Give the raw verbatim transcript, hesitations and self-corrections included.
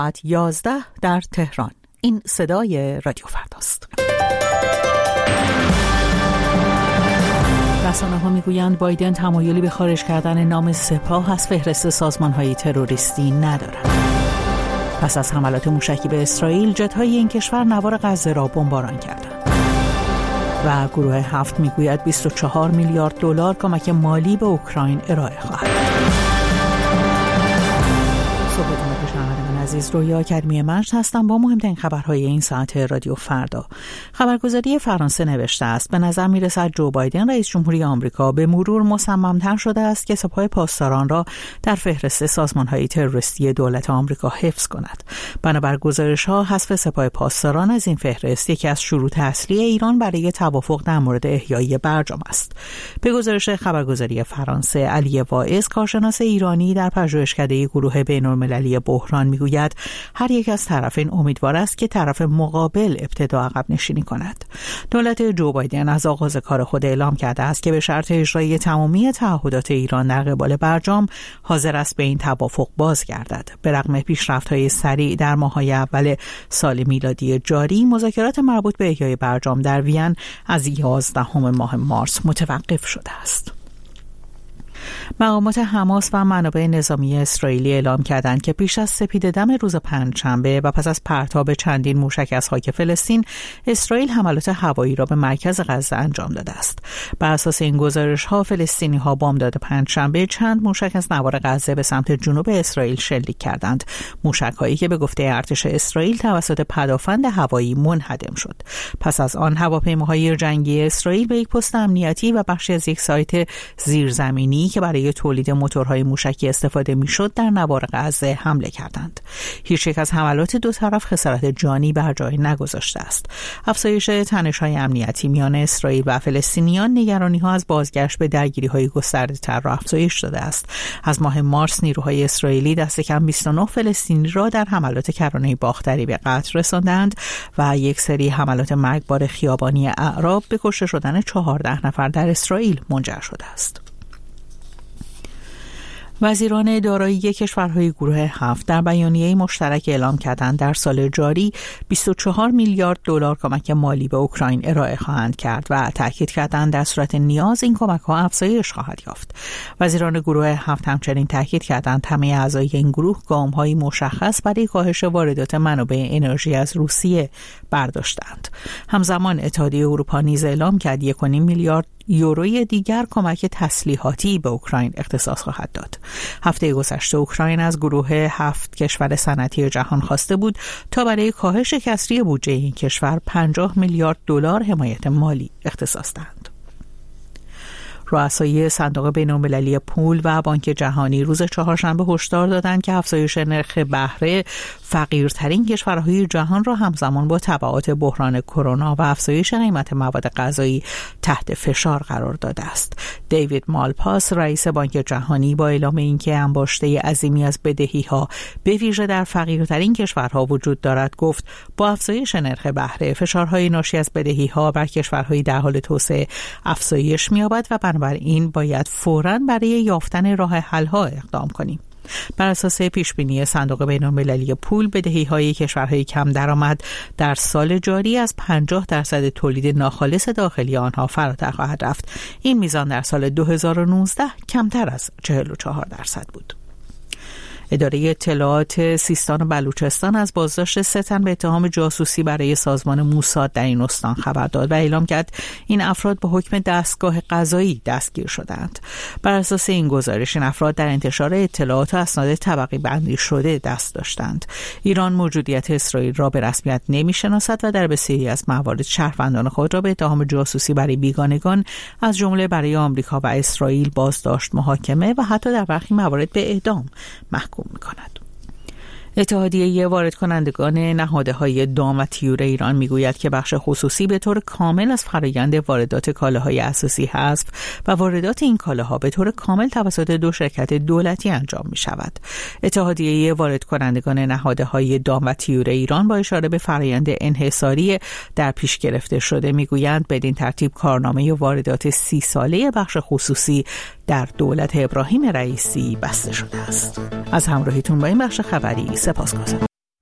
یازده در تهران. این صدای رادیو فرداست. رسانه‌ها میگویند بایدن تمایلی به خارج کردن نام سپاه از فهرست سازمان‌های تروریستی ندارد. پس از حملات موشکی به اسرائیل، جت‌های این کشور نوار غزه را بمباران کردند. و گروه هفت میگوید بیست و چهار میلیارد دلار کمک مالی به اوکراین ارائه خواهد. صبحتون بخیر شنوندگان عزیز، رویا اکادمی مجد هستم با مهمترین خبرهای این ساعت رادیو فردا. خبرگزاری فرانسه نوشته است به نظر میرسد جو بایدن رئیس جمهوری آمریکا به مرور مصمم‌تر شده است که سپاه پاسداران را در فهرست سازمان‌های تروریستی دولت آمریکا حفظ کند. بنابر گزارش‌ها حذف سپاه پاسداران از این فهرست یکی از شروط اصلی ایران برای توافق در مورد احیای برجام است. به گزارش خبرگزاری فرانسه، علی واعظ، کارشناس ایرانی در پژوهشکده گروه بین‌المللی بحران میگوید هر یک از طرفین امیدوار است که طرف مقابل ابتدا عقب نشینی کند. دولت جو بایدن از آغاز کار خود اعلام کرده است که به شرط اجرای تمامی تعهدات ایران در قبال برجام حاضر است به این توافق بازگردد. به رغم پیشرفت‌های سریع در ماه‌های اول سال میلادی جاری، مذاکرات مربوط به احیای برجام در وین از یازدهم ماه مارس متوقف شده است. مقامات حماس و منابع نظامی اسرائیلی اعلام کردند که پیش از سپیده‌دم روز پنجشنبه و پس از پرتاب چندین موشک از خاک فلسطین، اسرائیل حملات هوایی را به مرکز غزه انجام داده است. بر اساس این گزارش‌ها، فلسطینی‌ها بامداد پنجشنبه چند موشک از نوار غزه به سمت جنوب اسرائیل شلیک کردند. موشک‌هایی که به گفته ارتش اسرائیل توسط پدافند هوایی منهدم شد. پس از آن، هواپیماهای جنگی اسرائیل به یک پست امنیتی و بخشی از یک سایت زیرزمینی که برای تولید موتورهای موشکی استفاده میشد در نوار غزه حمله کردند. هیچ یک از حملات دو طرف خسارت جانی بر جای نگذاشته است. افزایش تنش‌های امنیتی میان اسرائیل و فلسطینیان نگرانی‌ها از بازگشت به درگیری‌های گسترده‌تر را افزایش داده است. از ماه مارس نیروهای اسرائیلی دست کم بیست و نه فلسطینی را در حملات کرانه باختری به قتل رساندند و یک سری حملات مرگبار خیابانی اعراب به کشته شدن چهارده نفر در اسرائیل منجر شده است. وزیران دارایی کشورهای گروه هفت در بیانیه مشترک اعلام کردند در سال جاری بیست و چهار میلیارد دلار کمک مالی به اوکراین ارائه خواهند کرد و تاکید کردند در صورت نیاز این کمک‌ها افزایش خواهد یافت. وزیران گروه هفت همچنین تاکید کردند همه اعضای این گروه گام‌های مشخص برای کاهش واردات منابع انرژی از روسیه برداشتند. همزمان اتحادیه اروپا نیز اعلام کرد یک و نیم میلیارد یوروی دیگر کمک تسلیحاتی به اوکراین اختصاص خواهد داد. هفته گذشته اوکراین از گروه هفت کشور صنعتی جهان خواسته بود تا برای کاهش کسری بودجه این کشور پنجاه میلیارد دلار حمایت مالی اختصاص دهند. رؤسای صندوق بین‌المللی پول و بانک جهانی روز چهارشنبه هشدار دادند که افزایش نرخ بهره فقیرترین کشورهای جهان را همزمان با تبعات بحران کرونا و افزایش قیمت مواد غذایی تحت فشار قرار داده است. دیوید مالپاس، رئیس بانک جهانی، با اعلام اینکه انباشته عظیمی از بدهی‌ها به ویژه در فقیرترین کشورها وجود دارد، گفت با افزایش نرخ بهره، فشارهای ناشی از بدهی‌ها بر کشورهای در حال توسعه افزایش می‌یابد و بنابراین باید فوراً برای یافتن راه حل‌ها اقدام کنیم. بر اساس پیشبینی صندوق بین‌المللی پول، بدهی‌های کشورهای کم درآمد در سال جاری از پنجاه درصد تولید ناخالص داخلی آنها فراتر خواهد رفت. این میزان در سال دو هزار و نوزده کمتر از چهل و چهار درصد بود. اداره اطلاعات سیستان و بلوچستان از بازداشت سه تن به اتهام جاسوسی برای سازمان موساد در این استان خبر داد و اعلام کرد این افراد به حکم دستگاه قضایی دستگیر شدند. بر اساس این گزارش، این افراد در انتشار اطلاعات و اسناد طبقه بندی شده دست داشتند. ایران موجودیت اسرائیل را به رسمیت نمی‌شناسد و در بسیاری از موارد شهروندان خود را به اتهام جاسوسی برای بیگانگان از جمله برای آمریکا و اسرائیل بازداشت، محاکمه و حتی در برخی موارد به اعدام محکوم می‌کند. اتحادیه وارد کنندگان نهادهای دام و طیور ایران میگوید که بخش خصوصی به طور کامل از فرآیند واردات کالاهای اساسی حذف و واردات این کالاها به طور کامل توسط دو شرکت دولتی انجام می شود. اتحادیه وارد کنندگان نهادهای دام و طیور ایران با اشاره به فرآیند انحصاری در پیش گرفته شده میگویند بدین ترتیب کارنامه واردات سی ساله بخش خصوصی در دولت ابراهیم رئیسی بسته شده است. از همراهیتون با این بخش خبری سپاسگزارم.